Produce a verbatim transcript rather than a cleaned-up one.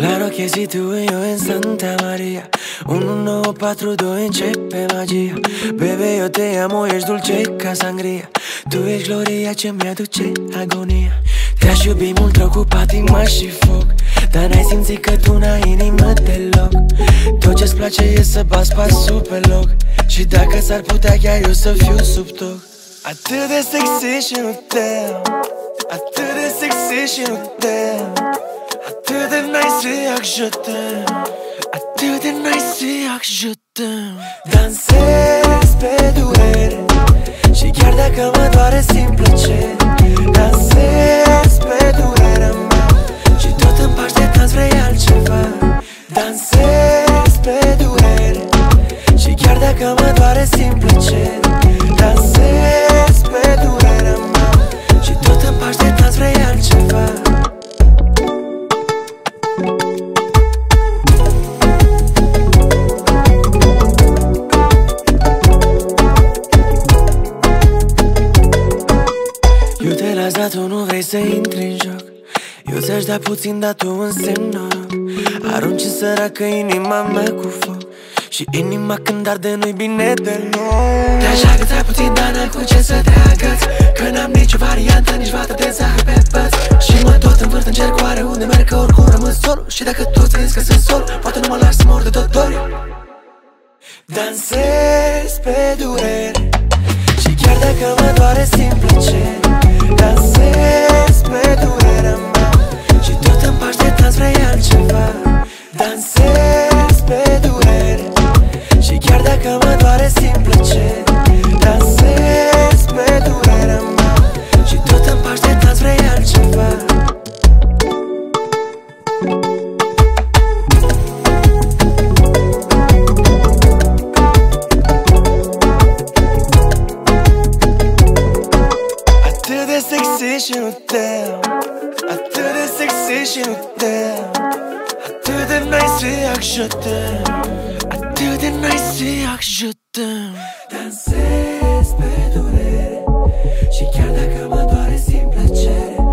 Claro que si tú y yo en Santa María uno nouă patru doi începe magia. Bebe, eu te amo, ești dulce ca sangria. Tu ești gloria ce mi-aduce agonia. Te-aș iubi mult rău cu patima și foc, dar n-ai simțit că tu n-ai inimă deloc. Tot ce-ți place e să bați pasul pe loc, și dacă s-ar putea chiar eu să fiu sub toc. Atât de sexy și nu te am, atât de sexy și nu te am, atât de nice ac je t'aime, atât de nice ac je t'aime. Dansez pe durere și chiar dacă mă doare simt plăcere. Dansez pe durerea mea și tot în pași de dans vrei altceva. Dansez pe durere și chiar dacă mă doare simt plăcere. Dansez pe durerea mea și tot în pași de dans vrei altceva. Eu te las, dar tu nu vrei să intri în joc. Eu ți-aș da puțin, dar tu însemn noroc. Arunci în săracă inima mea cu foc, și inima când arde nu-i bine deloc. Te-aș agăța puțin, dar n-am cu ce să te agăț, că n-am nicio variantă, nici vată de zahăr pe păț. Și mă tot învârt în cercoare unde merg, că oricum rămân solo. Și dacă tu ți-ai că sunt solo, poate nu mă lași să mor de tot doriu. Dansez pe durere și chiar dacă mă doare simt plăcere. Dansez pe durerea mea și tot în pași de dans vrei altceva. Dansez pe durere și chiar dacă mă doare simt plăcere. Dansez pe durerea mea și tot în pași de dans vrei altceva. Atât de sexy și nu te am, atât de sexy și nu te am, atât de nice ac je t'aime, atât de nice ac je t'aime. Dansez pe durere și chiar dacă mă doare simt plăcere.